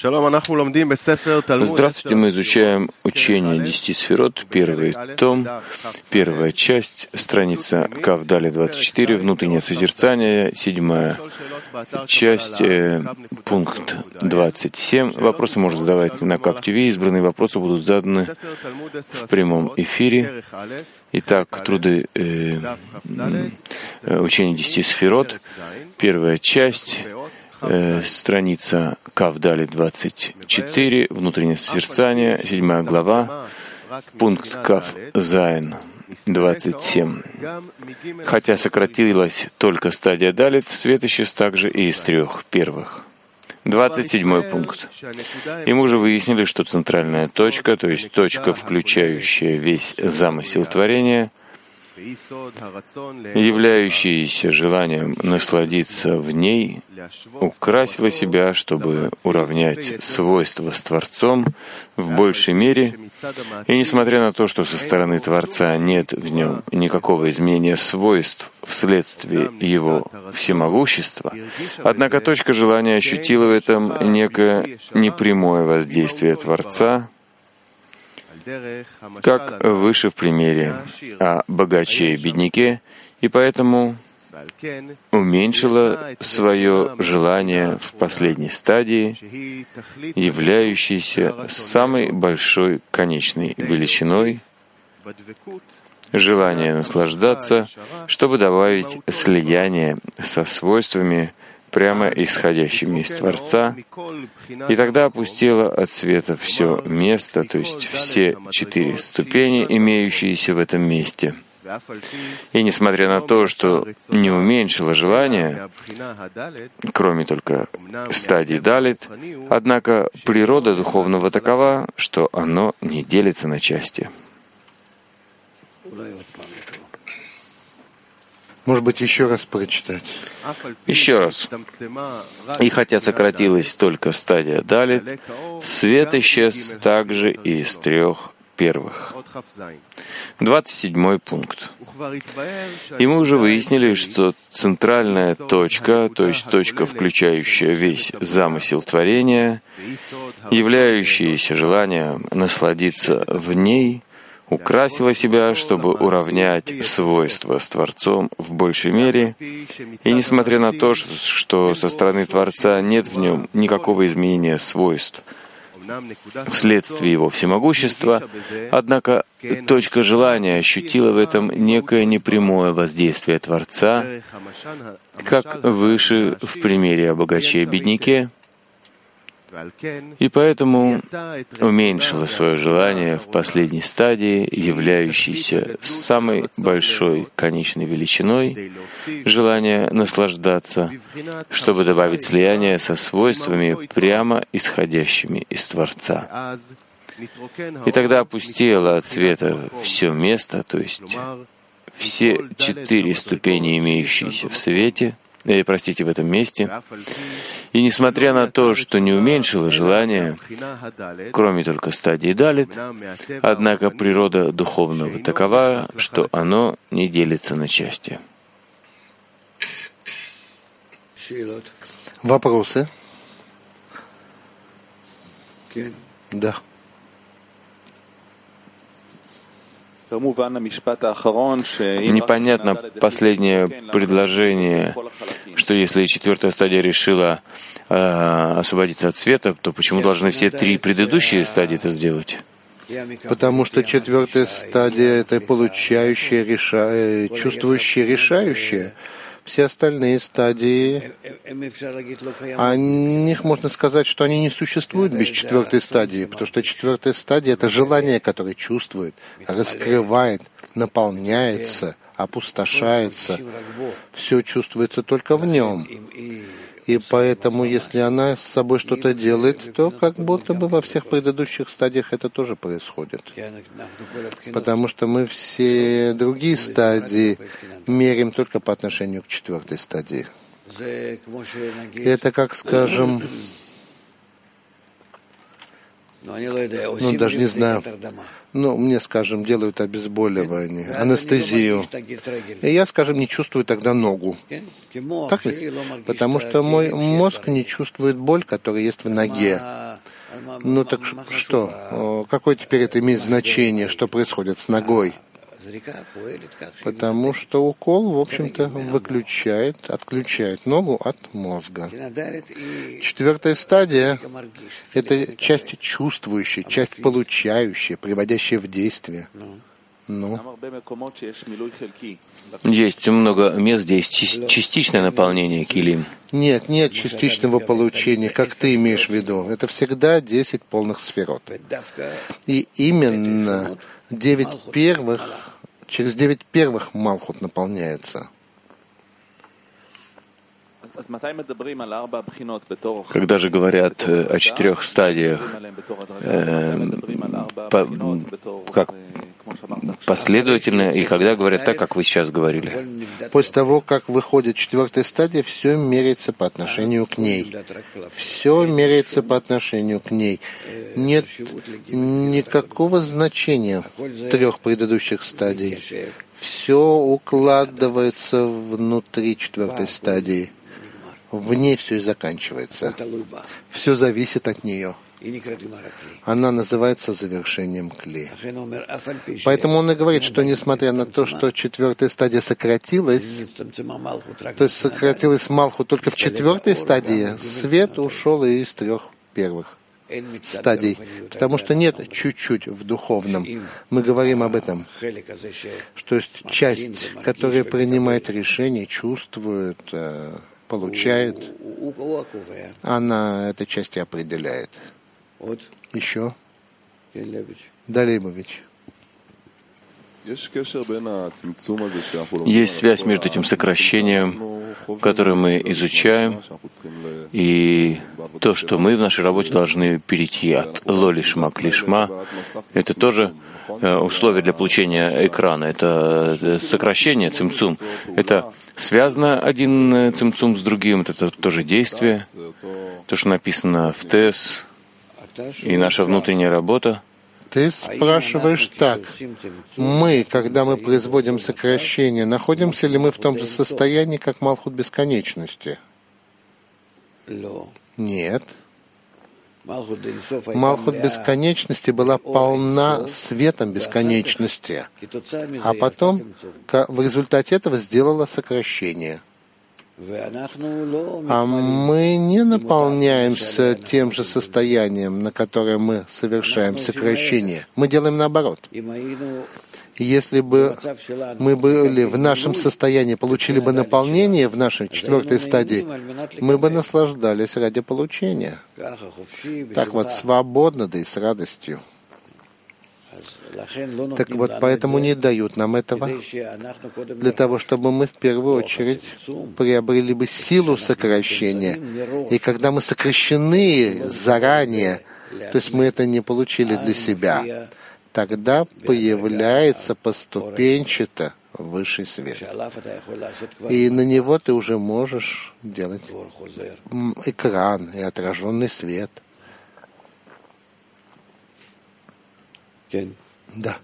Здравствуйте, мы изучаем учение 10 сферот, первый том, первая часть, страница Кавдали 24, внутреннее созерцание, седьмая часть, пункт 27. Вопросы можно задавать на КАП-ТВ, избранные вопросы будут заданы в прямом эфире. Итак, труды учения 10 сферот, первая часть, страница Кавдали 24, внутреннее созерцание, 7 глава, пункт Кав Зайн 27. Хотя сократилась только стадия Далит, свет исчез также и из 3 первых. 27 пункт. И мы уже выяснили, что центральная точка, то есть точка, включающая весь замысел творения, являющаяся желанием насладиться в ней, украсила себя, чтобы уравнять свойства с Творцом в большей мере, и несмотря на то, что со стороны Творца нет в нем никакого изменения свойств вследствие его всемогущества, однако точка желания ощутила в этом некое непрямое воздействие Творца, как выше в примере о богаче и бедняке, и поэтому уменьшила свое желание в последней стадии, являющейся самой большой конечной величиной, желание наслаждаться, чтобы добавить слияние со свойствами, прямо исходящими из Творца, и тогда опустела от света все место, то есть все 4 ступени, имеющиеся в этом месте. И несмотря на то, что не уменьшила желание, кроме только стадии Далит, однако природа духовного такова, что оно не делится на части. Может быть, еще раз прочитать? Еще раз. И хотя сократилась только стадия Далит, свет исчез также и из 3 первых. 27 пункт. И мы уже выяснили, что центральная точка, то есть точка, включающая весь замысел творения, являющаяся желанием насладиться в ней, украсила себя, чтобы уравнять свойства с Творцом в большей мере, и несмотря на то, что со стороны Творца нет в нем никакого изменения свойств вследствие его всемогущества, однако точка желания ощутила в этом некое непрямое воздействие Творца, как выше в примере о богаче и бедняке, и поэтому уменьшила свое желание в последней стадии, являющейся самой большой конечной величиной, желание наслаждаться, чтобы добавить слияние со свойствами, прямо исходящими из Творца. И тогда опустело от света все место, то есть все 4 ступени, имеющиеся в свете, в этом месте, и несмотря на то, что не уменьшило желание, кроме только стадии Далит, однако природа духовного такова, что оно не делится на части. Вопросы? Да. Непонятно последнее предложение, что если 4-я стадия решила освободиться от света, то почему должны все 3 предыдущие стадии это сделать? Потому что 4-я стадия — это получающая, чувствующая, решающая. Все остальные стадии, о них можно сказать, что они не существуют без 4-й стадии, потому что 4-я стадия — это желание, которое чувствует, раскрывает, наполняется, опустошается. Все чувствуется только в нем. И поэтому, если она с собой что-то делает, то как будто бы во всех предыдущих стадиях это тоже происходит. Потому что мы все другие стадии меряем только по отношению к 4-й стадии. И это, как скажем, даже не знаю, мне, скажем, делают обезболивание, анестезию. И я, скажем, не чувствую тогда ногу. Так ведь? Потому что мой мозг не чувствует боль, которая есть в ноге. Ну так что? Какое теперь это имеет значение, что происходит с ногой? Потому что укол, в общем-то, отключает ногу от мозга. 4-я стадия — это часть чувствующая, часть получающая, приводящая в действие. Есть много мест, где есть частичное наполнение килим. Нет частичного получения, как ты имеешь в виду. Это всегда 10 полных сферот. И именно через 9 первых Малхут наполняется. Когда же говорят о 4 стадиях, как последовательно, и когда говорят так, как вы сейчас говорили? После того, как выходит 4-я стадия, все меряется по отношению к ней. Все меряется по отношению к ней. Нет никакого значения 3 предыдущих стадий. Все укладывается внутри 4-й стадии. В ней все и заканчивается. Все зависит от нее. Она называется завершением кли. Поэтому он и говорит, что несмотря на то, что 4-я стадия сократилась, то есть сократилась Малхут только в 4-й стадии, свет ушел и из 3 первых стадий, потому что нет чуть-чуть в духовном. Мы говорим об этом, что есть часть, которая принимает решения, чувствует, получает, она этой части определяет. Еще? Да, Лейбович. Есть связь между этим сокращением, которое мы изучаем, и то, что мы в нашей работе должны перейти от ло-лишма к лишма. Это тоже условие для получения экрана. Это сокращение, цимцум. Это связано один цимцум с другим. Это тоже действие. То, что написано в ТЭС, и наша внутренняя работа. Ты спрашиваешь так. Мы, когда мы производим сокращение, находимся ли мы в том же состоянии, как Малхут бесконечности? Нет. Малхут бесконечности была полна светом бесконечности, а потом в результате этого сделала сокращение. А мы не наполняемся тем же состоянием, на которое мы совершаем сокращение. Мы делаем наоборот. Если бы мы были в нашем состоянии, получили бы наполнение в нашей 4-й стадии, мы бы наслаждались ради получения. Так вот, свободно, да и с радостью. Так вот, поэтому не дают нам этого, для того, чтобы мы в первую очередь приобрели бы силу сокращения. И когда мы сокращены заранее, то есть мы это не получили для себя, тогда появляется поступенчато высший свет. И на него ты уже можешь делать экран и отраженный свет. Да.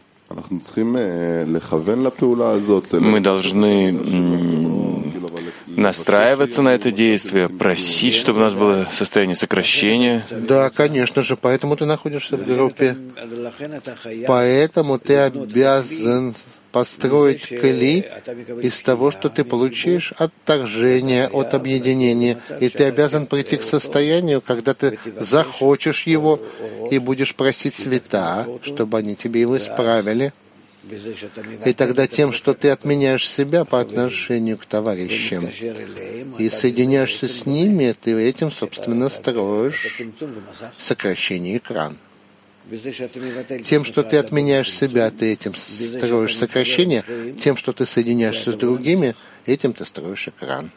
Мы должны настраиваться на это действие, просить, чтобы у нас было состояние сокращения. Да, конечно же, поэтому ты находишься в группе. Поэтому ты обязан построить кли из того, что ты получишь отторжение от объединения. И ты обязан прийти к состоянию, когда ты захочешь его и будешь просить света, чтобы они тебе его исправили. И тогда тем, что ты отменяешь себя по отношению к товарищам и соединяешься с ними, ты этим, собственно, строишь сокращение экрана. Тем, что ты отменяешь себя, ты этим строишь сокращение. Тем, что ты соединяешься с другими, этим ты строишь экран.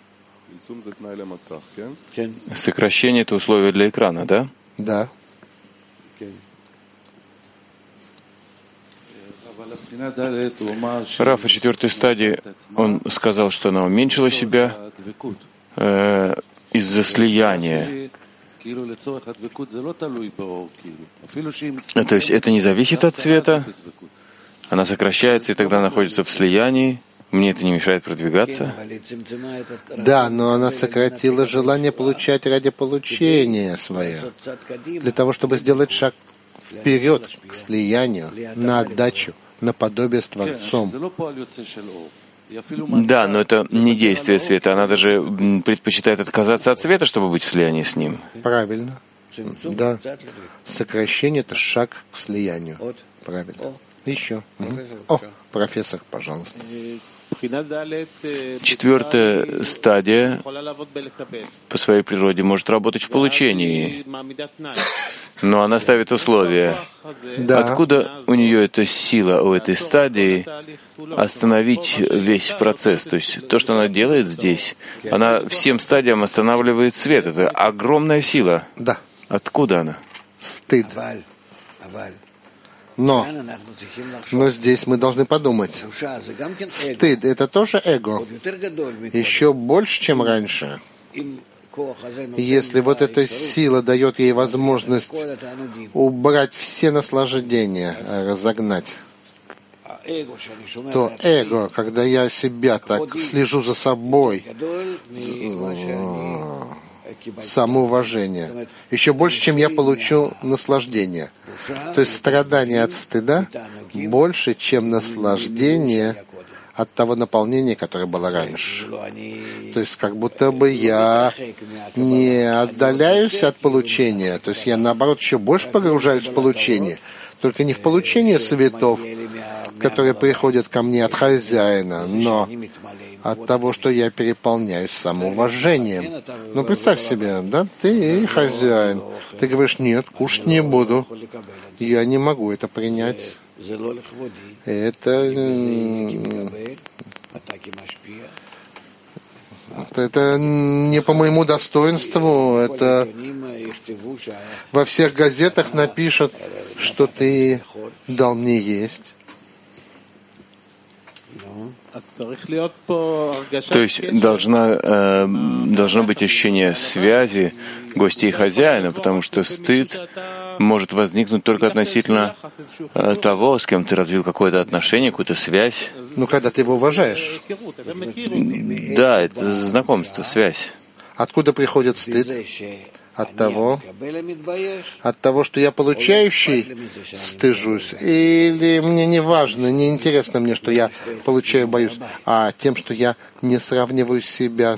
Сокращение — это условие для экрана, да? Да. Раф, в 4-й стадии он сказал, что она уменьшила себя из-за слияния. То есть это не зависит от цвета, она сокращается и тогда находится в слиянии. Мне это не мешает продвигаться? Да, но она сократила желание получать ради получения свое, для того, чтобы сделать шаг вперед к слиянию, на отдачу, на подобие с Творцом. Да, но это не действие света. Она даже предпочитает отказаться от света, чтобы быть в слиянии с ним. Правильно. Да. Сокращение — это шаг к слиянию. Правильно. Еще. О, профессор, пожалуйста. 4-я стадия по своей природе может работать в получении, но она ставит условия. Да. Откуда у нее эта сила, у этой стадии, остановить весь процесс? То есть то, что она делает здесь, она всем стадиям останавливает свет. Это огромная сила. Да. Откуда она? Стыд. Но здесь мы должны подумать. Стыд — это тоже эго. Еще больше, чем раньше. Если вот эта сила дает ей возможность убрать все наслаждения, разогнать, то эго, когда я себя так слежу за собой, самоуважение, еще больше, чем я получу наслаждение. То есть страдание от стыда больше, чем наслаждение от того наполнения, которое было раньше. То есть как будто бы я не отдаляюсь от получения, то есть я, наоборот, еще больше погружаюсь в получение, только не в получение светов, которые приходят ко мне от хозяина, но от того, что я переполняюсь самоуважением. Ну, представь себе, да, ты хозяин. Ты говоришь: нет, кушать не буду. Я не могу это принять. Это не по моему достоинству. Это во всех газетах напишут, что ты дал мне есть. То есть должно быть ощущение связи гостя и хозяина, потому что стыд может возникнуть только относительно того, с кем ты развил какое-то отношение, какую-то связь. Ну, когда ты его уважаешь. Да, это знакомство, связь. Откуда приходит стыд? От того, что я получающий стыжусь, или мне не важно, не интересно мне, что я получаю, боюсь, а тем, что я не уравниваю себя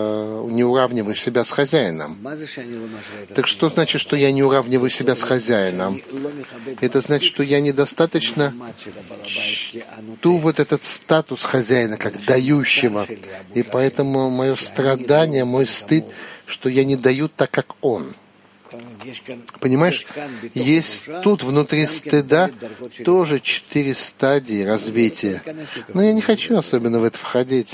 с хозяином. Так что значит, что я не уравниваю себя с хозяином? Это значит, что я недостаточно чту вот этот статус хозяина, как дающего, и поэтому мое страдание, мой стыд, что я не даю так, как он. Понимаешь, есть тут внутри стыда тоже 4 стадии развития. Но я не хочу особенно в это входить.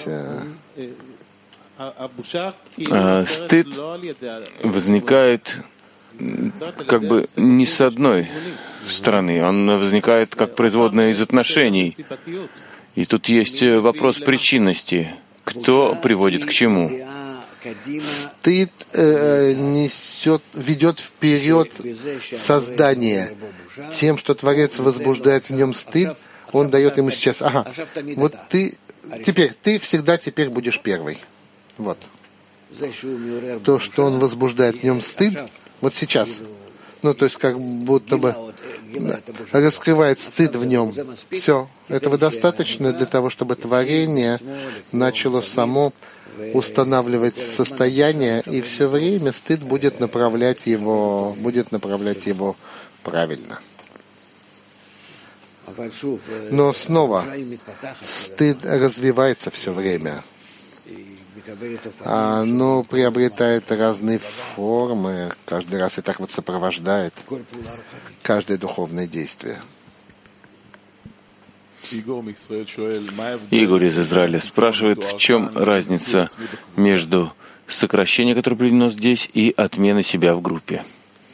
Стыд возникает как бы не с одной стороны. Он возникает как производная из отношений. И тут есть вопрос причинности. Кто приводит к чему? Стыд ведет вперед создание. Тем, что Творец возбуждает в нем стыд, он дает ему сейчас: ага, вот ты всегда теперь будешь первый. Вот. То, что он возбуждает в нем стыд, вот сейчас. Ну, то есть как будто бы раскрывает стыд в нем. Все. Этого достаточно для того, чтобы творение начало само устанавливать состояние, и все время стыд будет направлять его правильно. Но снова стыд развивается все время. Оно приобретает разные формы, каждый раз и так вот сопровождает каждое духовное действие. Игорь из Израиля спрашивает, в чем разница между сокращением, которое приведено здесь, и отменой себя в группе.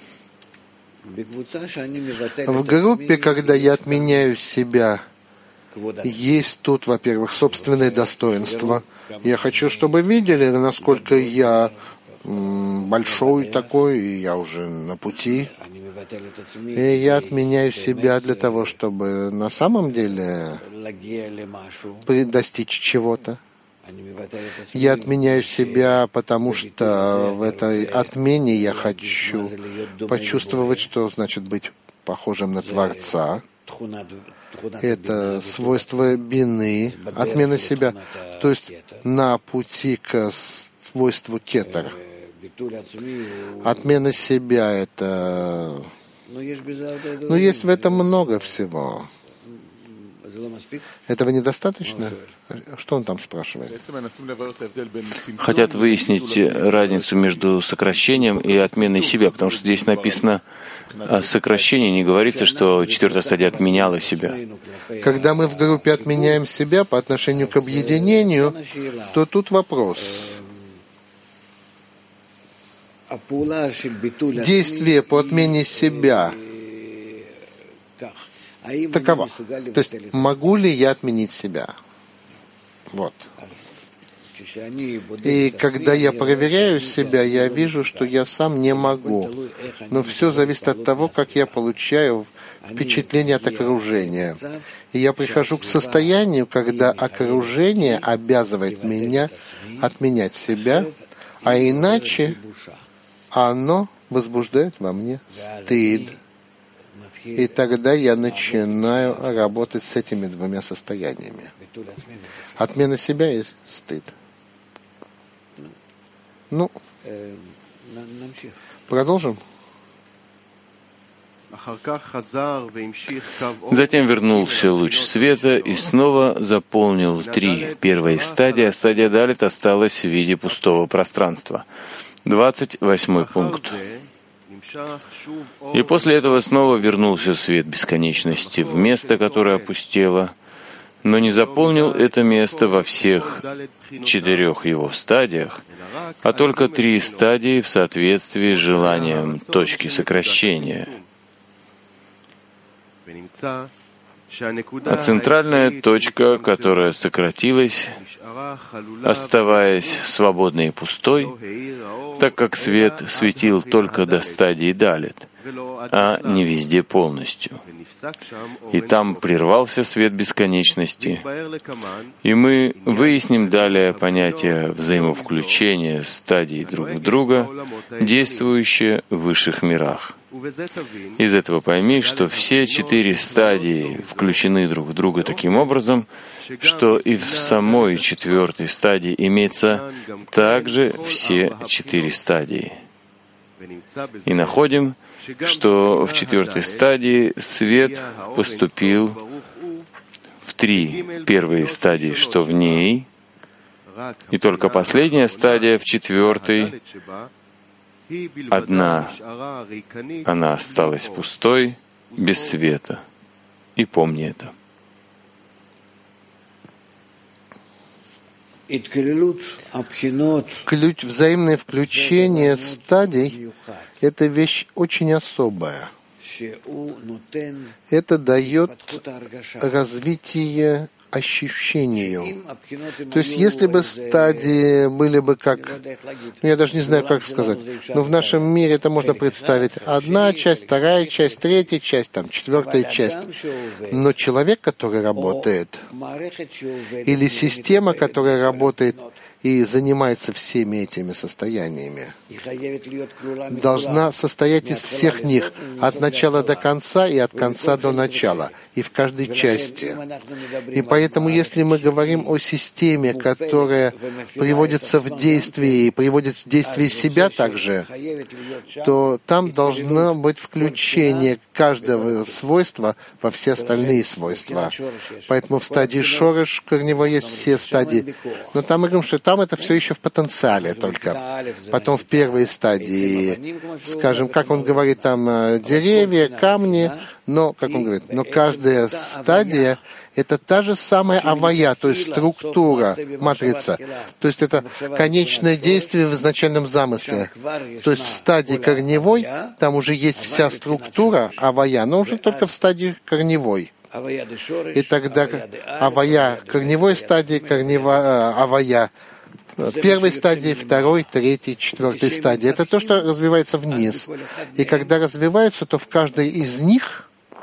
В группе, когда я отменяю себя, есть тут, во-первых, собственное достоинство. Я хочу, чтобы видели, насколько я большой такой, и я уже на пути. И я отменяю себя для того, чтобы на самом деле достичь чего-то. Я отменяю себя, потому что в этой отмене я хочу почувствовать, что значит быть похожим на Творца. Это свойство бины, отмена себя, то есть на пути к свойству кетер. Отмена себя — это... Но есть в этом много всего. Этого недостаточно? Что он там спрашивает? Хотят выяснить разницу между сокращением и отменой себя, потому что здесь написано о сокращении, не говорится, что четвертая стадия отменяла себя. Когда мы в группе отменяем себя по отношению к объединению, то тут вопрос. Действие по отмене себя таково. То есть, могу ли я отменить себя? Вот. И когда я проверяю себя, я вижу, что я сам не могу. Но все зависит от того, как я получаю впечатление от окружения. И я прихожу к состоянию, когда окружение обязывает меня отменять себя, а иначе оно возбуждает во мне стыд. И тогда я начинаю работать с этими двумя состояниями. Отмена себя и стыд. Ну, продолжим. Затем вернулся луч света и снова заполнил 3 первые стадии, а стадия Далит осталась в виде пустого пространства. 28 пункт. И после этого снова вернулся свет бесконечности в место, которое опустело, но не заполнил это место во всех 4 его стадиях, а только 3 стадии в соответствии с желанием точки сокращения. А центральная точка, которая сократилась, оставаясь свободной и пустой, так как свет светил только до стадии Далит, а не везде полностью. И там прервался свет бесконечности, и мы выясним далее понятие взаимовключения стадий друг в друга, действующие в высших мирах. Из этого пойми, что все 4 стадии включены друг в друга таким образом, что и в самой 4 стадии имеется также все 4 стадии. И находим, что в 4 стадии свет поступил в 3 первые стадии, что в ней, и только последняя стадия в 4, одна, она осталась пустой, без света. И помни это. Взаимное включение стадий — это вещь очень особая. Это дает развитие ощущению. То есть, если бы стадии были бы как... я даже не знаю, как сказать. Но в нашем мире это можно представить. 1 часть, 2 часть, 3 часть, 4 часть. Но человек, который работает, или система, которая работает и занимается всеми этими состояниями, должна состоять из всех них, от начала до конца и от конца до начала, и в каждой части. И поэтому, если мы говорим о системе, которая приводится в действие и приводит в действие себя также, то там должно быть включение каждого свойства во все остальные свойства. Поэтому в стадии Шореш корневой есть все стадии. Но там мы говорим, что там это все еще в потенциале только. Потом в первой стадии, скажем, как он говорит, там деревья, камни, но, как он говорит, но каждая стадия — это та же самая авая, то есть структура, матрица. То есть это конечное действие в изначальном замысле. То есть в стадии корневой там уже есть вся структура авая, но уже только в стадии корневой. И тогда авая корневой стадии, авая первой стадии, 2, 3, 4 стадии. Это то, что развивается вниз. И когда развиваются, то в каждой из них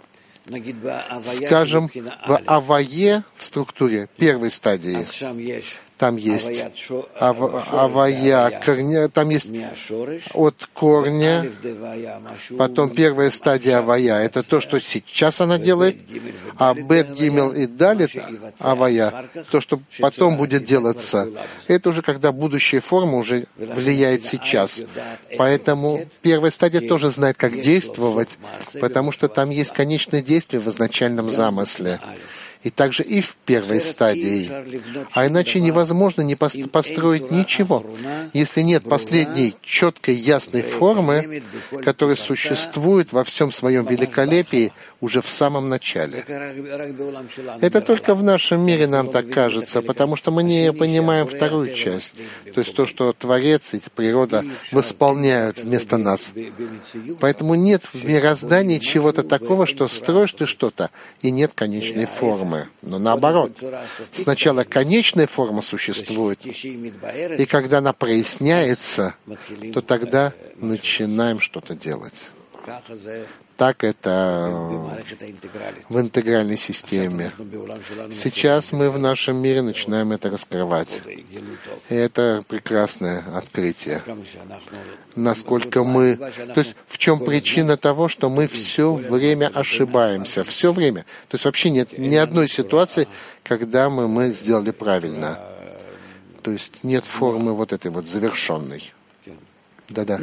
Скажем, в авае, в структуре первой стадии, там есть авая, корня, там есть от корня, потом первая стадия авая, это то, что сейчас она делает, а бет, гимел и далит авая, то, что потом будет делаться, это уже когда будущая форма уже влияет сейчас. Поэтому первая стадия тоже знает, как действовать, потому что там есть конечное действие в изначальном замысле. И также и в первой стадии. А иначе невозможно не построить ничего, если нет последней четкой, ясной формы, которая существует во всем своем великолепии уже в самом начале. Это только в нашем мире нам так кажется, потому что мы не понимаем вторую часть. То есть то, что Творец и природа восполняют вместо нас. Поэтому нет в мироздании чего-то такого, что строишь ты что-то, и нет конечной формы. Но наоборот, сначала конечная форма существует, и когда она проясняется, то тогда начинаем что-то делать. Так это в интегральной системе. Сейчас мы в нашем мире начинаем это раскрывать. И это прекрасное открытие. Насколько мы... То есть в чем причина того, что мы все время ошибаемся? Все время. То есть вообще нет ни одной ситуации, когда мы сделали правильно. То есть нет формы вот этой вот завершенной. Да-да.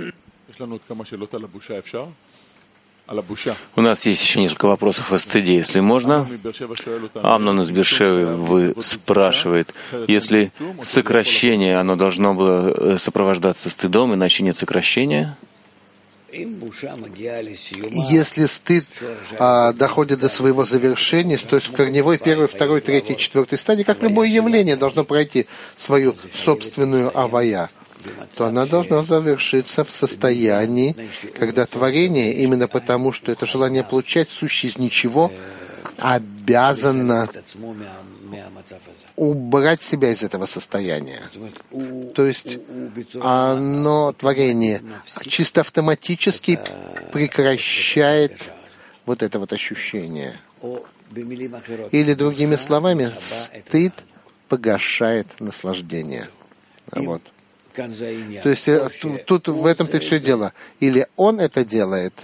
У нас есть еще несколько вопросов о стыде, если можно. Амнон из Бершевы спрашивает, если сокращение, оно должно было сопровождаться стыдом, иначе нет сокращения? Если стыд доходит до своего завершения, то есть в корневой первой, второй, третьей, четвертой стадии, как любое явление должно пройти свою собственную авая, то она должна завершиться в состоянии, когда творение, именно потому, что это желание получать сущее из ничего, обязано убрать себя из этого состояния. То есть оно, творение, чисто автоматически прекращает вот это вот ощущение. Или, другими словами, стыд погашает наслаждение. Вот. То есть тут в этом-то все дело. Или он это делает,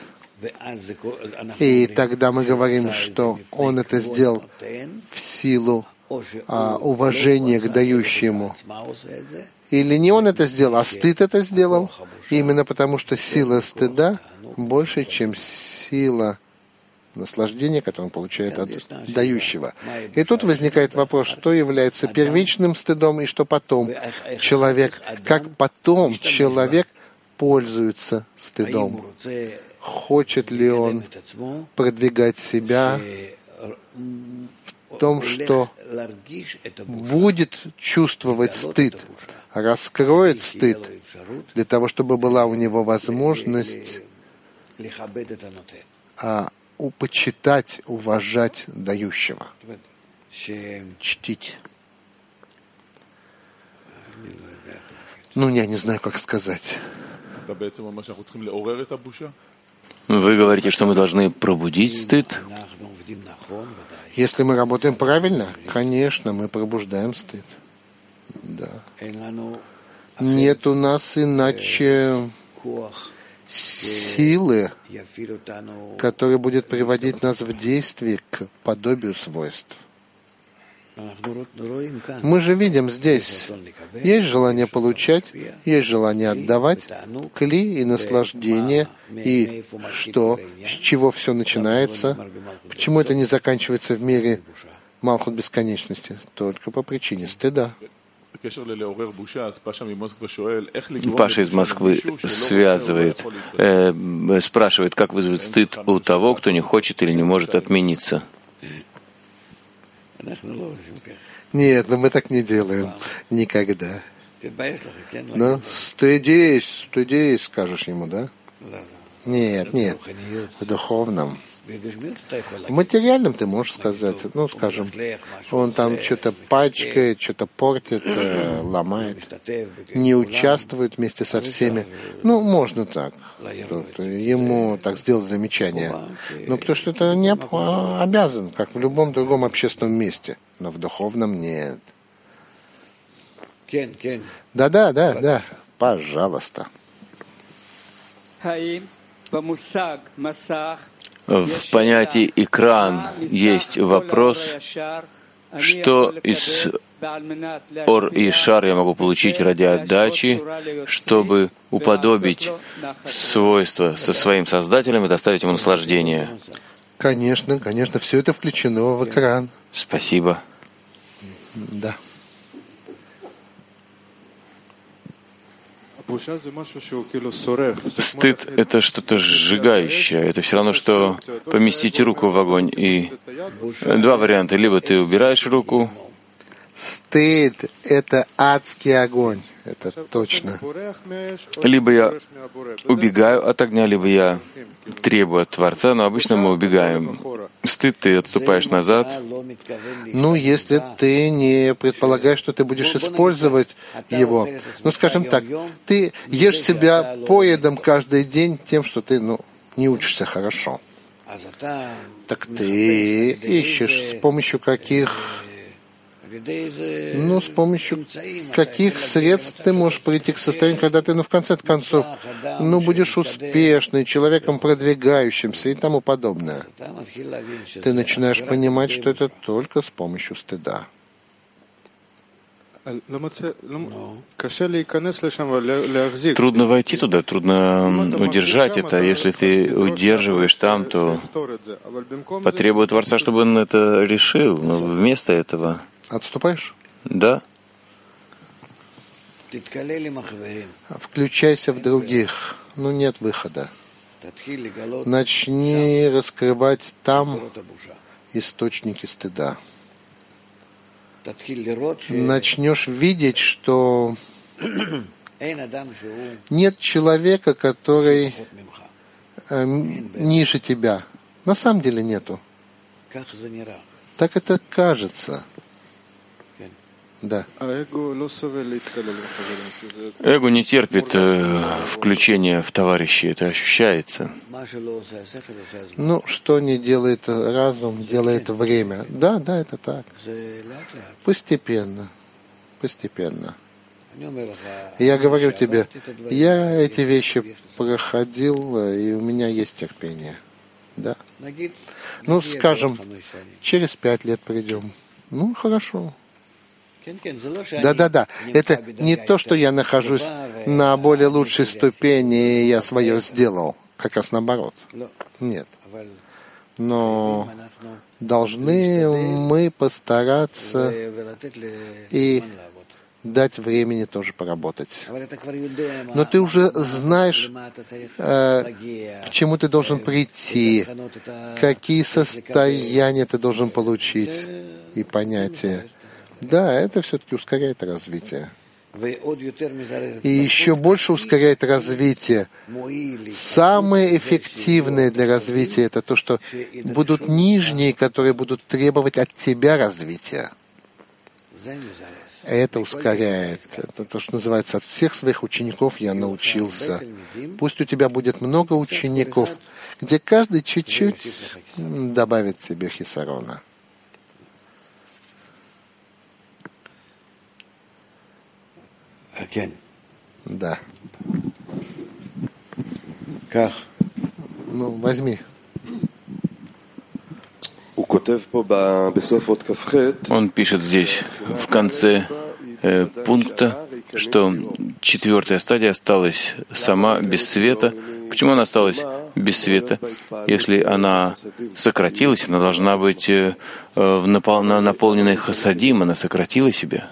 и тогда мы говорим, что он это сделал в силу уважения к дающему. Или не он это сделал, а стыд это сделал, именно потому что сила стыда больше, чем сила наслаждение, которое он получает от дающего. И тут возникает вопрос, что является первичным стыдом и что потом человек, как потом человек пользуется стыдом. Хочет ли он продвигать себя в том, что будет чувствовать стыд, раскроет стыд для того, чтобы была у него возможность почитать, уважать дающего, чтить. Я не знаю, как сказать. Вы говорите, что мы должны пробудить стыд? Если мы работаем правильно, конечно, мы пробуждаем стыд. Да. Нет у нас иначе силы, которая будет приводить нас в действие к подобию свойств. Мы же видим здесь, есть желание получать, есть желание отдавать, кли и наслаждение, и что, с чего все начинается, почему это не заканчивается в мире Малхут бесконечности, только по причине стыда. Паша из Москвы спрашивает, как вызвать стыд у того, кто не хочет или не может отмениться. Нет, мы так не делаем. Никогда. Стыдись, скажешь ему, да? Нет, в духовном. В материальном ты можешь сказать, ну, скажем, он там что-то пачкает, что-то портит, ломает, не участвует вместе со всеми. Ну, можно так. Ему так сделать замечание. Но потому что это не обязан, как в любом другом общественном месте. Но в духовном нет. Да, пожалуйста. В понятии «экран» есть вопрос, что из Ор и Шар я могу получить ради отдачи, чтобы уподобить свойства со своим Создателем и доставить ему наслаждение. Конечно, все это включено в экран. Спасибо. Да. Стыд — это что-то сжигающее. Это все равно, что поместить руку в огонь. И два варианта. Либо ты убираешь руку. Стыд — это адский огонь. Это точно. Либо я убегаю от огня, либо я требую от Творца, но обычно мы убегаем. Стыд, ты отступаешь назад. Ну, если ты не предполагаешь, что ты будешь использовать его. Ну, скажем так, ты ешь себя поедом каждый день тем, что ты, не учишься хорошо. Так ты ищешь, с помощью каких средств ты можешь прийти к состоянию, когда ты, в конце концов, будешь успешным человеком, продвигающимся и тому подобное. Ты начинаешь понимать, что это только с помощью стыда. Трудно войти туда, трудно удержать это. Если ты удерживаешь там, то потребует Творца, чтобы он это решил. Но вместо этого... Отступаешь? Да. Включайся в других. Нет выхода. Начни раскрывать там источники стыда. Начнешь видеть, что нет человека, который ниже тебя. На самом деле нету. Так это кажется. Да. Эго не терпит включения в товарищей, это ощущается. Что не делает разум, делает время. Да, это так. Постепенно. Я говорю тебе, я эти вещи проходил, и у меня есть терпение. Да. Скажем, через 5 лет придем. Хорошо. Да. Это не то, что я нахожусь на более лучшей ступени, и я свое сделал. Как раз наоборот. Нет. Но должны мы постараться и дать времени тоже поработать. Но ты уже знаешь, к чему ты должен прийти, какие состояния ты должен получить и понятия. Да, это все-таки ускоряет развитие. И еще больше ускоряет развитие. Самое эффективное для развития — это то, что будут нижние, которые будут требовать от тебя развития. Это ускоряет. Это то, что называется, от всех своих учеников я научился. Пусть у тебя будет много учеников, где каждый чуть-чуть добавит тебе хисарона. Да. Возьми. Он пишет здесь, в конце пункта, что 4-я стадия осталась сама без света. Почему она осталась без света? Если она сократилась, она должна быть наполненной хасадим, она сократила себя.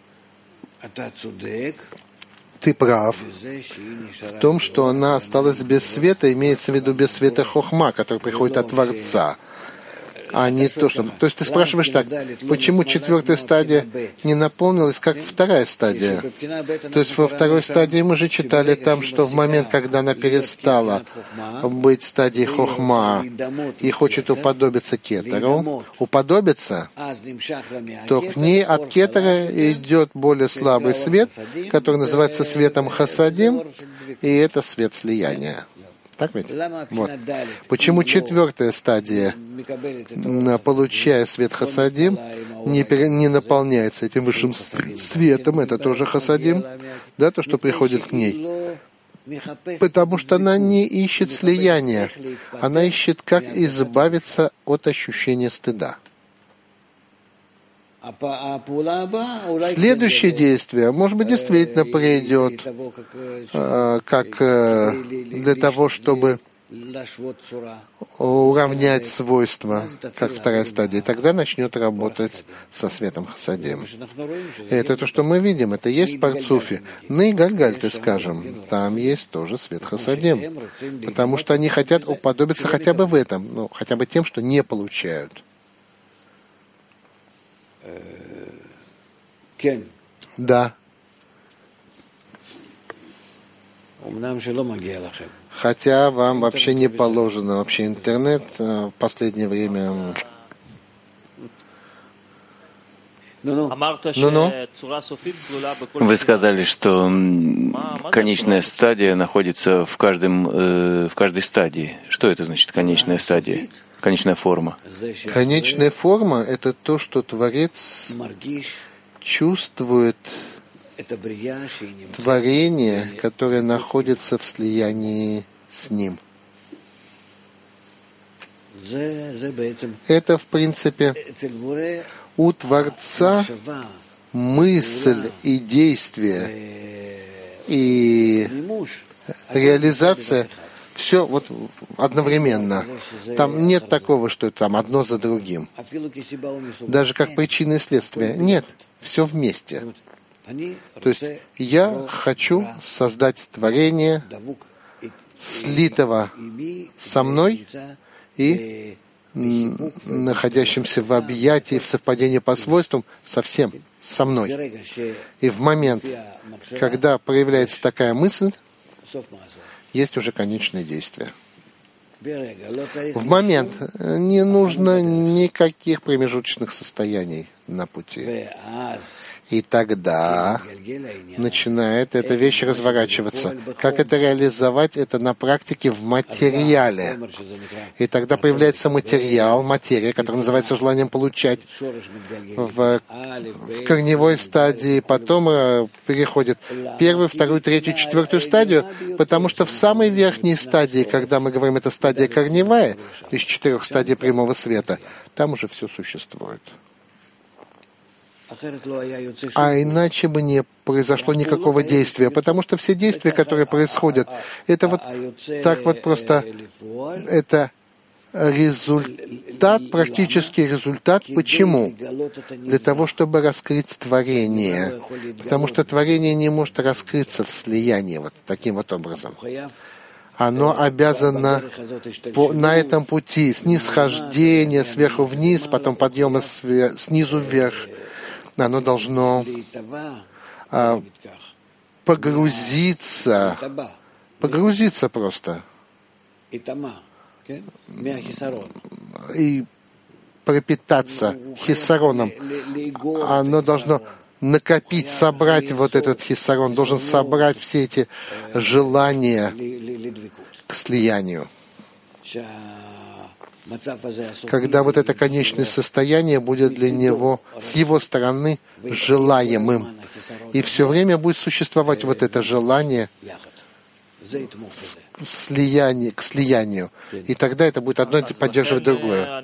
Ты прав в том, что она осталась без света, имеется в виду без света хохма, который приходит от Творца. а не то, что... То есть ты спрашиваешь так, почему четвертая стадия не наполнилась, как вторая стадия? То есть во второй стадии мы же читали там, что в момент, когда она перестала быть стадией хохма и хочет уподобиться кетеру, уподобиться, то к ней от кетера идет более слабый свет, который называется светом хасадим, и это свет слияния. Так ведь? Вот. Почему четвертая стадия, получая свет хасадим, не наполняется этим высшим светом? Это тоже хасадим, да, то, что приходит к ней. Потому что она не ищет слияния, она ищет, как избавиться от ощущения стыда. Следующее действие, может быть, действительно придет как для того, чтобы уравнять свойства, как вторая стадия, и тогда начнет работать со светом хасадим. Это то, что мы видим, это есть в Парцуфе. Ну и Гальгальты, скажем, там есть тоже свет хасадим, потому что они хотят уподобиться хотя бы в этом, ну, хотя бы тем, что не получают. Да. Хотя вам вообще не положено, вообще интернет в последнее время... Вы сказали, что конечная стадия находится в каждой стадии. Что это значит, конечная стадия? Конечная форма. Конечная форма — это то, что Творец чувствует творение, которое находится в слиянии с Ним. Это, в принципе, у Творца мысль и действие и реализация — все вот одновременно. Там нет такого, что там одно за другим. Даже как причина и следствие. Нет, все вместе. То есть я хочу создать творение, слитого со мной и находящимся в объятии, в совпадении по свойствам со всем, со мной. И в момент, когда проявляется такая мысль, есть уже конечное действие. В момент не нужно никаких промежуточных состояний на пути. И тогда начинает эта вещь разворачиваться. Как это реализовать? Это на практике в материале. И тогда появляется материал, материя, которая называется желанием получать в корневой стадии. Потом переходит первую, вторую, третью, четвертую стадию, потому что в самой верхней стадии, когда мы говорим, это стадия корневая, из 4 стадий прямого света, там уже все существует. А иначе бы не произошло никакого действия, потому что все действия, которые происходят, это вот так вот просто, это результат, практический результат. Почему? Для того, чтобы раскрыть творение. Потому что творение не может раскрыться в слиянии вот таким вот образом. Оно обязано на этом пути снисхождения сверху вниз, потом подъема снизу вверх. Оно должно погрузиться просто и пропитаться хиссароном. Оно должно накопить, собрать вот этот хиссарон, должен собрать все эти желания к слиянию. Когда вот это конечное состояние будет для него, с его стороны, желаемым. И все время будет существовать вот это желание к слиянию. И тогда это будет одно поддерживать другое.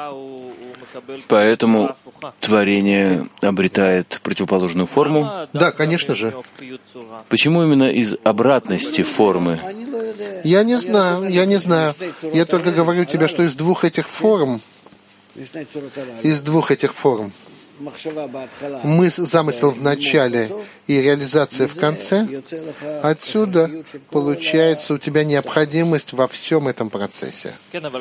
Поэтому творение обретает противоположную форму? Да, конечно же. Почему именно из обратности формы? Я не знаю. Я только говорю тебе, что из двух этих форм, замысел в начале и реализация в конце, отсюда получается у тебя необходимость во всем этом процессе.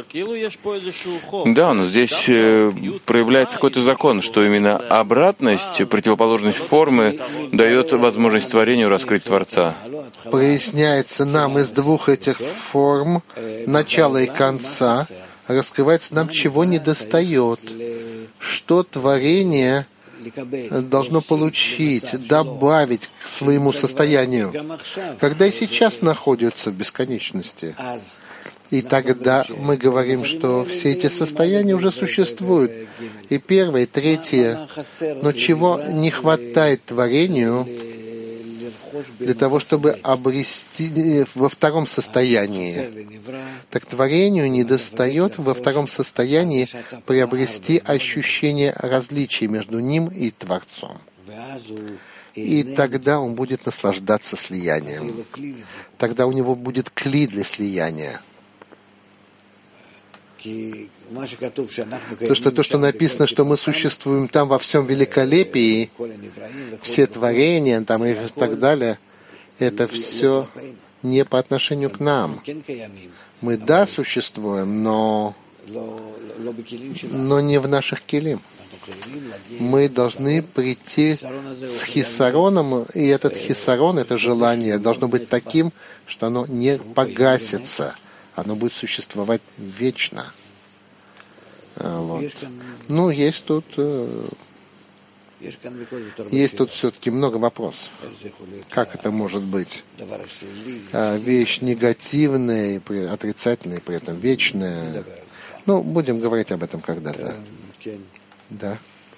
Да, но здесь проявляется какой-то закон, что именно обратность, противоположность формы дает возможность творению раскрыть Творца. Проясняется нам из двух этих форм, начала и конца, раскрывается нам, чего недостает, что творение должно получить, добавить к своему состоянию, когда и сейчас находится в бесконечности. И тогда мы говорим, что все эти состояния уже существуют. И первое, и третье. Но чего не хватает творению для того, чтобы обрести во втором состоянии? Так творению недостает во втором состоянии приобрести ощущение различия между ним и Творцом. И тогда он будет наслаждаться слиянием. Тогда у него будет кли для слияния. То, что написано, что мы существуем там во всем великолепии, все творения там и так далее, это все не по отношению к нам. Мы, да, существуем, но не в наших келим. Мы должны прийти с хисароном, и этот хисарон, это желание, должно быть таким, что оно не погасится. Оно будет существовать вечно. Вот. Ну, есть тут все-таки много вопросов. Как это может быть? Вещь негативная, отрицательная, при этом вечная. Ну, будем говорить об этом когда-то. Да.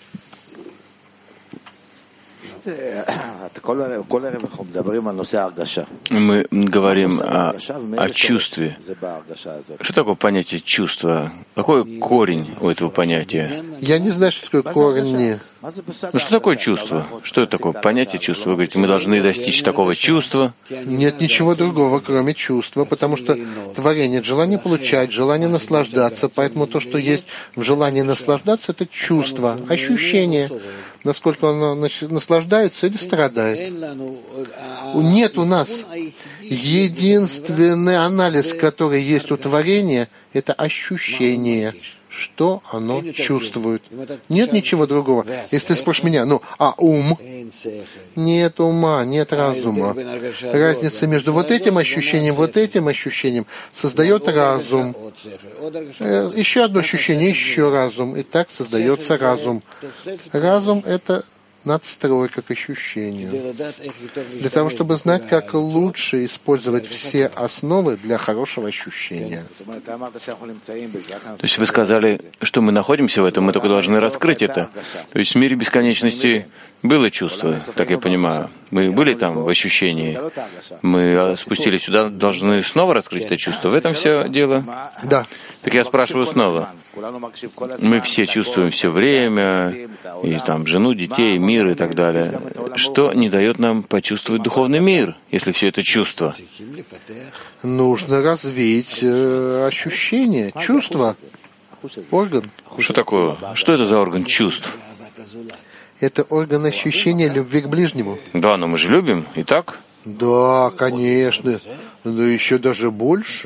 Мы говорим о чувстве. Что такое понятие чувства? Какой корень у этого понятия? Я не знаю, что такое корень. Ну что такое чувство? Что это такое понятие чувства? Вы говорите, мы должны достичь такого чувства. Нет ничего другого, кроме чувства, потому что творение, желание получать, желание наслаждаться, поэтому то, что есть в желании наслаждаться, это чувство, ощущение. Насколько оно наслаждается или страдает. Нет у нас. Единственный анализ, который есть у творения, это ощущение, что оно чувствует. Нет ничего другого. Если ты спросишь меня, ум? Нет ума, нет разума. Разница между вот этим ощущением создает разум. Еще одно ощущение, еще разум. И так создается разум. Разум — это надстройка к ощущению. Для того, чтобы знать, как лучше использовать все основы для хорошего ощущения. То есть вы сказали, что мы находимся в этом, мы только должны раскрыть это. То есть в мире бесконечности было чувство, так я понимаю. Мы были там в ощущении. Мы спустились сюда, должны снова раскрыть это чувство. В этом все дело? Да. Так я спрашиваю снова. Мы все чувствуем все время, и там жену, детей, мир и так далее. Что не дает нам почувствовать духовный мир, если все это чувство? Нужно развить ощущение, чувство, орган. Что такое? Что это за орган чувств? Это орган ощущения любви к ближнему. Да, но мы же любим, и так? Да, конечно. Но еще даже больше.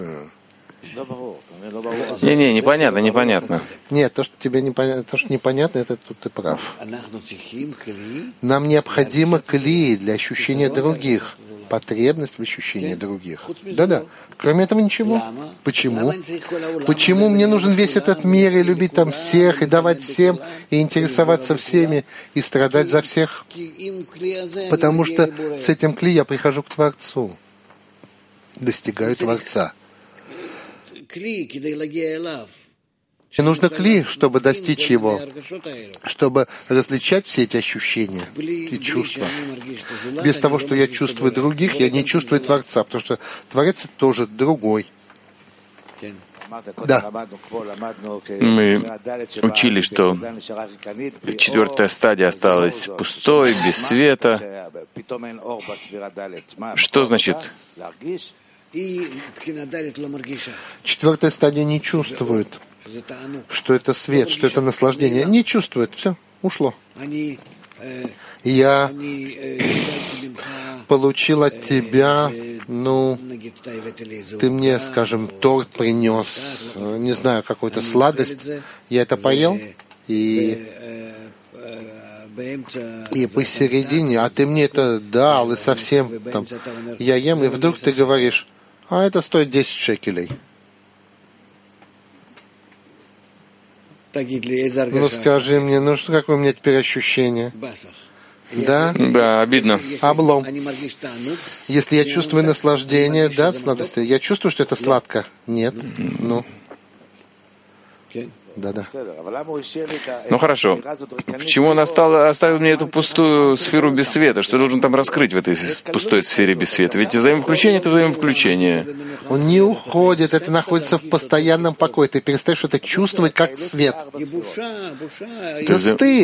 Непонятно. Нет, то, что тебе непонятно, это тут ты прав. Нам необходимо кли для ощущения других, потребность в ощущении других. Да. Кроме этого ничего. Почему? Почему мне нужен весь этот мир и любить там всех, и давать всем, и интересоваться всеми, и страдать за всех? Потому что с этим кли я прихожу к Творцу, достигаю Творца. Мне нужно кли, чтобы достичь его, чтобы различать все эти ощущения и чувства. Без того, что я чувствую других, я не чувствую Творца, потому что Творец тоже другой. Да. Мы учили, что 4-я стадия осталась пустой, без света. Что значит? 4-я стадия не чувствует, что это свет, что это наслаждение. Не чувствует, все. ушло. Я получил от тебя, ты мне, скажем, торт принес, не знаю, какую-то сладость, я это поел, и посередине, а ты мне это дал, и совсем там, я ем, и вдруг ты говоришь, а это стоит 10 шекелей. Ну скажи мне, какое у меня теперь ощущение? Да? Да, обидно. Облом. Если я чувствую наслаждение, да, от сладости, я чувствую, что это сладко? Нет. Ну. Да. Ну хорошо. Почему он оставил мне эту пустую сферу без света? Что должен там раскрыть в этой пустой сфере без света? Ведь взаимовключение — это взаимовключение. Он не уходит, это находится в постоянном покое. Ты перестаешь это чувствовать как свет. Это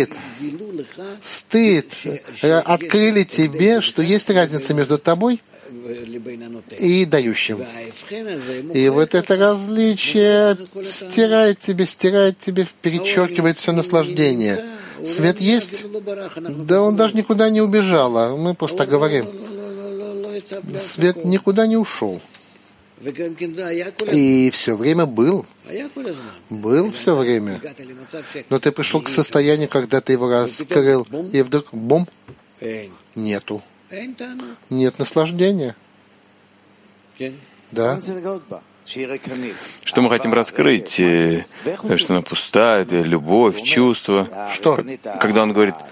стыд. Открыли тебе, что есть разница между тобой и дающим. И вот это различие стирает тебе, перечеркивает все наслаждение. Свет есть? Да он даже никуда не убежал, а мы просто говорим. Свет никуда не ушел. И все время был. Был все время. Но ты пришел к состоянию, когда ты его раскрыл, и вдруг бум, нету. Нет наслаждения. Да? Что мы хотим раскрыть? Что она пустая, это любовь, чувство. Что? Когда он говорит,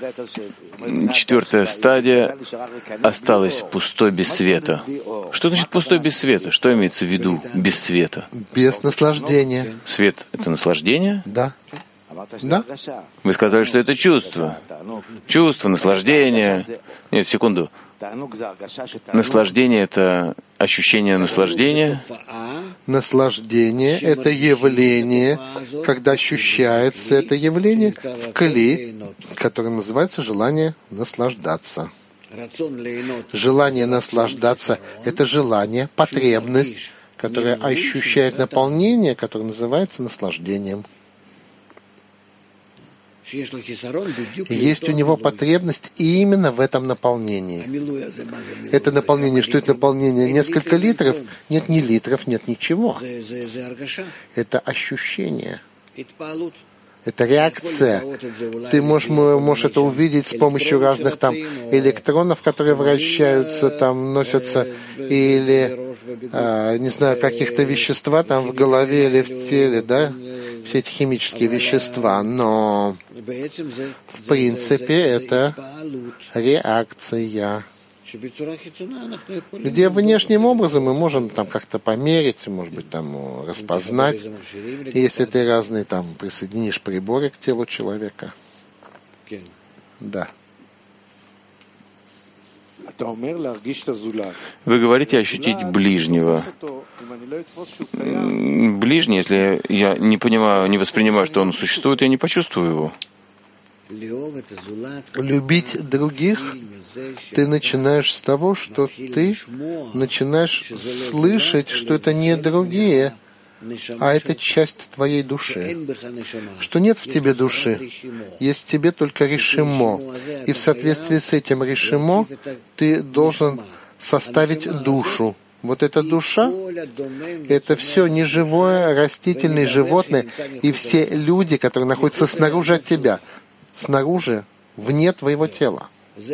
4-я стадия осталась пустой без света. Что значит пустой без света? Что имеется в виду без света? Без наслаждения. Свет — это наслаждение? Да. Да? Вы сказали, что это чувство. Чувство, наслаждение. Нет, секунду. Наслаждение — это ощущение наслаждения. Наслаждение — это явление, когда ощущается это явление в кли, которое называется желание наслаждаться. Желание наслаждаться — это желание, потребность, которая ощущает наполнение, которое называется наслаждением. Есть у него потребность именно в этом наполнении. Это наполнение, что это наполнение? Несколько литров? Нет ни литров, нет ничего. Это ощущение. Это реакция. Ты можешь это увидеть с помощью разных там электронов, которые вращаются, там носятся, или, не знаю, каких-то вещества там в голове или в теле, да? Все эти химические вещества, но в принципе это реакция, где внешним образом мы можем там как-то померить, может быть, там распознать, если ты разные там присоединишь приборы к телу человека. Да. Вы говорите ощутить ближнего. Ближний, если я не понимаю, не воспринимаю, что он существует, я не почувствую его. Любить других ты начинаешь с того, что ты начинаешь слышать, что это не другие, а это часть твоей души. Что нет в тебе души, есть в тебе только решимо. И в соответствии с этим решимо ты должен составить душу. Вот эта душа — это все неживое, растительное, животное, и все люди, которые находятся снаружи от тебя, снаружи, вне твоего тела.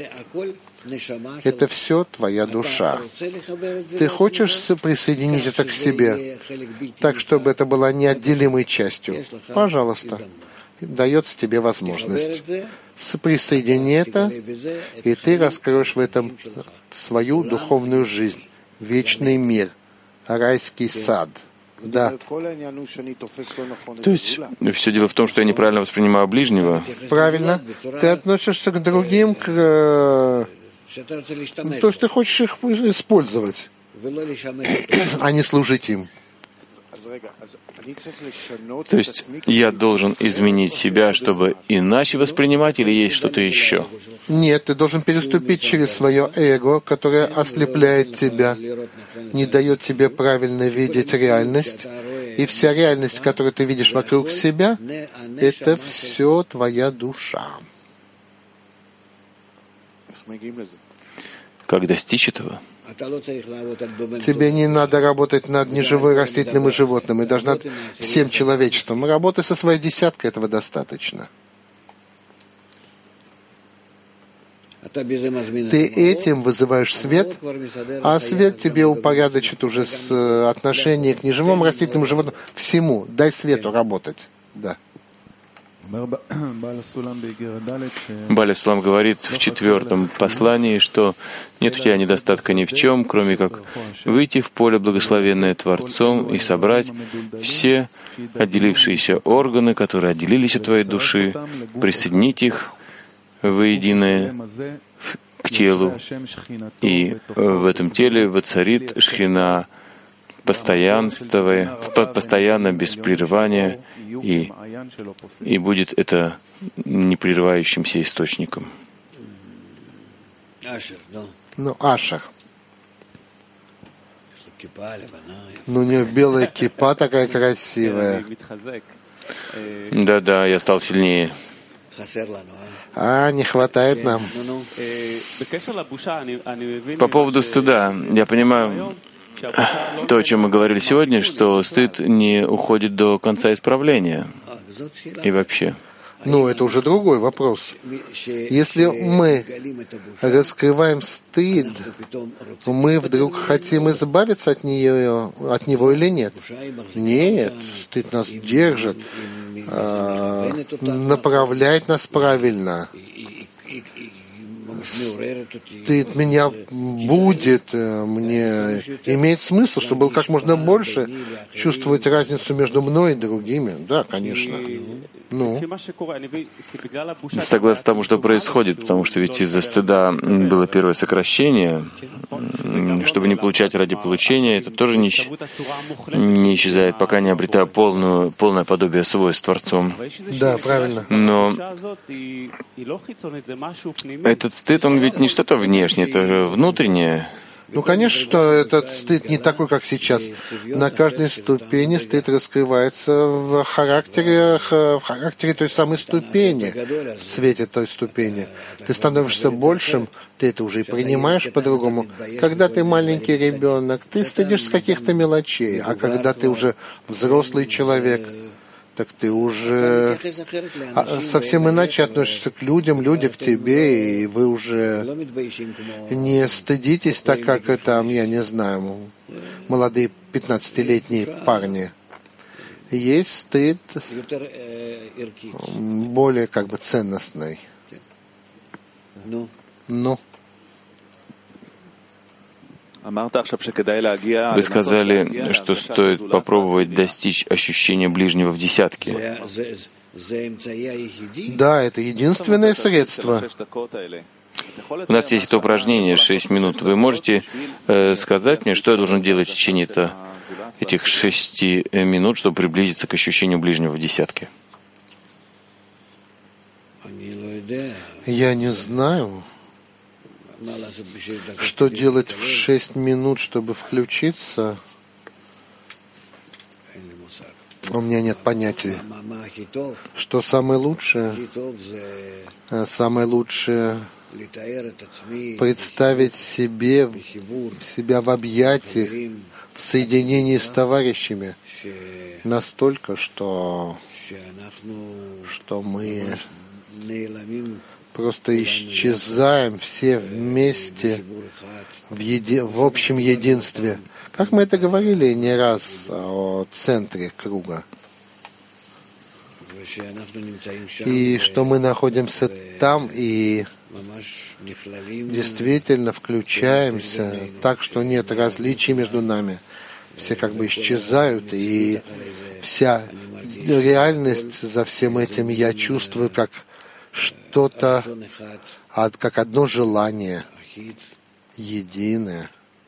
Это все твоя душа. Ты хочешь присоединить это к себе, так, чтобы это была неотделимой частью? Пожалуйста. Дается тебе возможность. Присоедини это, и ты раскроешь в этом свою духовную жизнь, вечный мир, райский сад. Да. То есть все дело в том, что я неправильно воспринимаю ближнего? Правильно. Ты относишься к другим, то есть ты хочешь их использовать, а не служить им. То есть я должен изменить себя, чтобы иначе воспринимать, или есть что-то еще? Нет, ты должен переступить через свое эго, которое ослепляет тебя, не дает тебе правильно видеть реальность, И вся реальность, которую ты видишь вокруг себя, это все твоя душа. Как достичь этого? Тебе не надо работать над неживой растительным и животным, и даже над всем человечеством. Работай со своей десяткой, этого достаточно. Ты этим вызываешь свет, а свет тебе упорядочит уже с отношения к неживому растительному животному всему. Дай свету работать. Да. Баля Сулам говорит в 4 послании, что нет у тебя недостатка ни в чем, кроме как выйти в поле, благословенное Творцом, и собрать все отделившиеся органы, которые отделились от твоей души, присоединить их воединое к телу, и в этом теле воцарит шхина постоянно, без прерывания, и будет это непрерывающимся источником. Ну, Ашер. Ну, у нее белая кипа такая красивая. Да, я стал сильнее. Не хватает нам. По поводу стыда, я понимаю то, о чем мы говорили сегодня, что стыд не уходит до конца исправления. И вообще. Ну, это уже другой вопрос. Если мы раскрываем стыд, мы вдруг хотим избавиться от него или нет? Нет, стыд нас держит, направляет нас правильно. Стыд меня будет, мне имеет смысл, чтобы было как можно больше чувствовать разницу между мной и другими. Да, конечно. Ну. Согласно тому, что происходит, потому что ведь из-за стыда было первое сокращение, чтобы не получать ради получения, это тоже не исчезает, пока не обретая полное подобие свойств Творцом. Да, правильно. Но этот стыд, он ведь не что-то внешнее, это внутреннее. Ну, конечно, что этот стыд не такой, как сейчас. На каждой ступени стыд раскрывается в характере той самой ступени, в свете той ступени. Ты становишься большим, ты это уже и принимаешь по-другому. Когда ты маленький ребенок, ты стыдишься каких-то мелочей, а когда ты уже взрослый человек, так ты уже совсем иначе относишься к людям, люди к тебе, и вы уже не стыдитесь так, как это, я не знаю, молодые 15-летние парни. Есть стыд более как бы ценностный. Ну. Вы сказали, что стоит попробовать достичь ощущения ближнего в десятке. Да, это единственное средство. У нас есть это упражнение 6 минут. Вы можете сказать мне, что я должен делать в течение этих 6 минут, чтобы приблизиться к ощущению ближнего в десятке? Я не знаю. Что делать в 6 минут, чтобы включиться? У меня нет понятия. Что самое лучшее? Самое лучшее представить себя в объятиях, в соединении с товарищами, настолько, что мы просто исчезаем все вместе в общем единстве. Как мы это говорили не раз о центре круга. И что мы находимся там и действительно включаемся так, что нет различий между нами. Все как бы исчезают, и вся реальность за всем этим я чувствую как что-то, как одно желание, единое.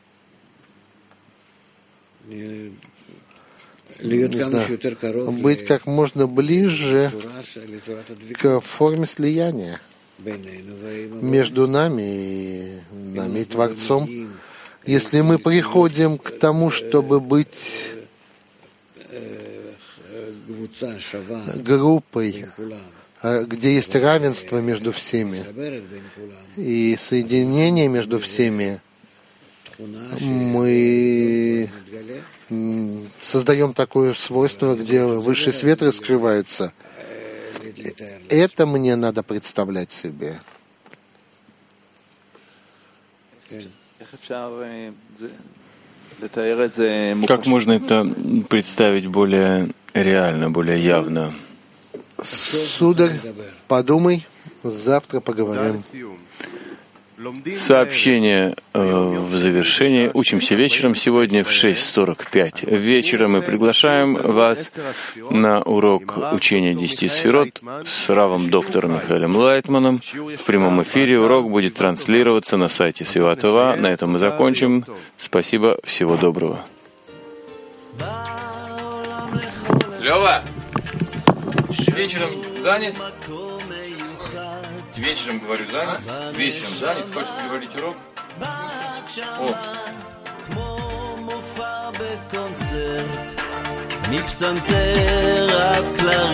Не знаю, быть как можно ближе к форме слияния между нами и Творцом. Если мы приходим к тому, чтобы быть группой, где есть равенство между всеми и соединение между всеми, мы создаем такое свойство, где высший свет раскрывается. Это мне надо представлять себе. Как можно это представить более реально, более явно? Сударь, подумай, завтра поговорим. Сообщение в завершении. Учимся вечером сегодня в 6:45. Вечером мы приглашаем вас на урок учения 10 сферот с равом доктором Михаилом Лайтманом. В прямом эфире урок будет транслироваться на сайте Свиватова. На этом мы закончим. Спасибо, всего доброго. Лёва, вечером занят? Вечером, говорю, занят? Вечером занят? Хочешь переводить урок? О. מפסנתר עד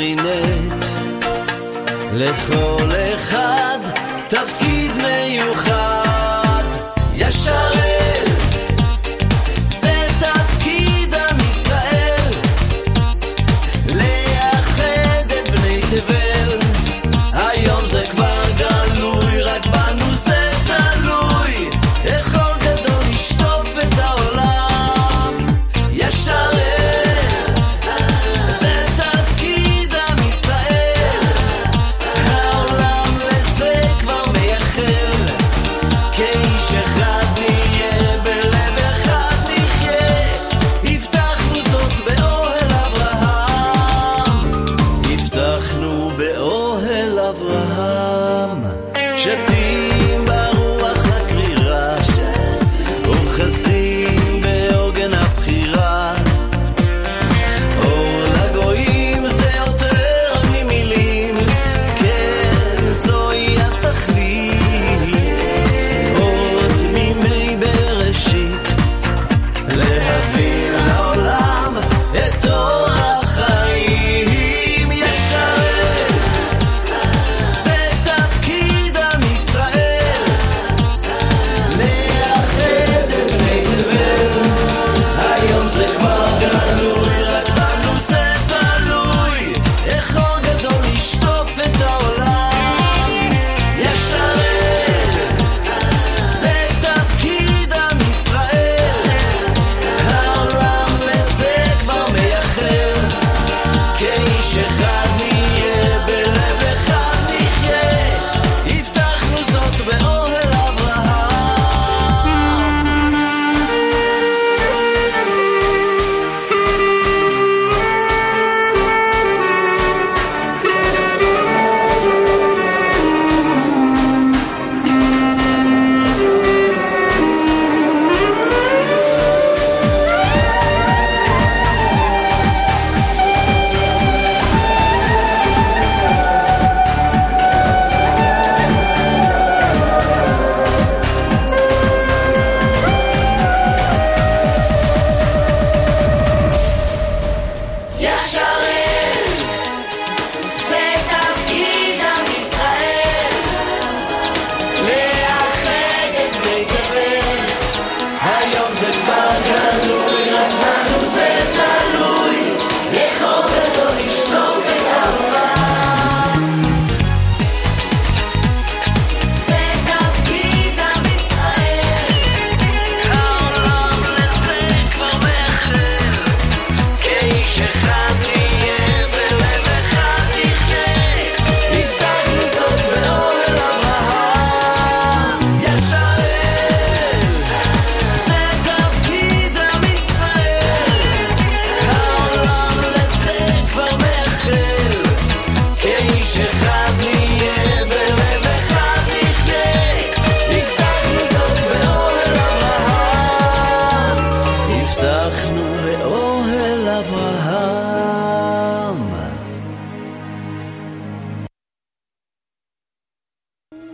קלרינט לכל אחד תפקיד מיוחד